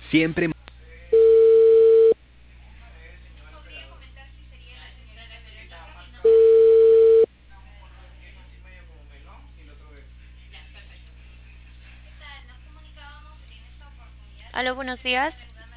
Siempre. Aló, buenos días.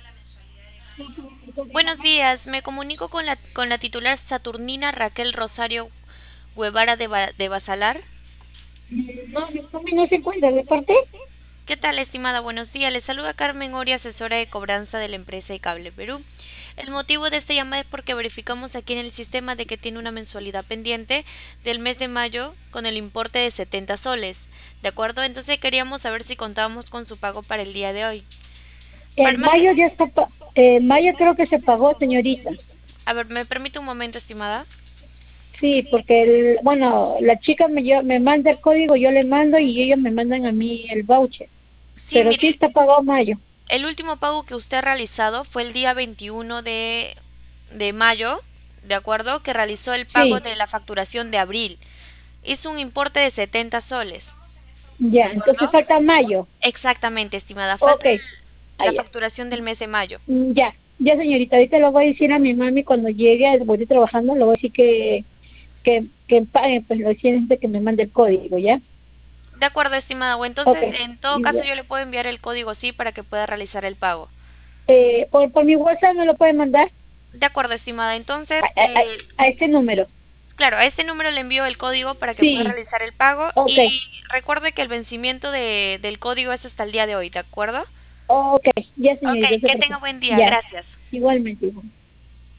Buenos días, me comunico con la titular Saturnina Raquel Rosario Guevara de Basalar. No, mi mami no se encuentra de parte. ¿Qué tal, estimada? Buenos días. Le saluda Carmen Ori, asesora de cobranza de la empresa de Cable Perú. El motivo de esta llamada es porque verificamos aquí en el sistema de que tiene una mensualidad pendiente del mes de mayo con el importe de 70 soles. ¿De acuerdo? Entonces queríamos saber si contábamos con su pago para el día de hoy. Para El más mayo ya está, mayo creo que se pagó, señorita. A ver, ¿me permite un momento, estimada? Sí, porque bueno, la chica me manda el código, yo le mando y ellos me mandan a mí el voucher. Sí, Pero sí mire, está pagado mayo. el último pago que usted ha realizado fue el día 21 de mayo, ¿de acuerdo? Que realizó el pago Sí, de la facturación de abril. Hizo un importe de 70 soles, ¿de ya, entonces acuerdo? falta mayo. Exactamente, estimada. Falta Ok, la allá. facturación del mes de mayo. Ya, ya señorita, ahorita lo voy a decir a mi mami cuando llegue, voy trabajando, le voy a decir que pague, pues lo siento que me mande el código, ¿ya? De acuerdo, estimada. O Ok, entonces, en todo caso, ya. yo le puedo enviar el código sí para que pueda realizar el pago. Por mi WhatsApp me lo puede mandar De acuerdo, estimada. Entonces, a este número. claro, a este número le envío el código para que pueda Sí, realizar el pago ok, y recuerde que el vencimiento del código es hasta el día de hoy, ¿de acuerdo? ok, ya Ok, señorita, se que tenga preocupe. buen día. Ya, Gracias. igualmente.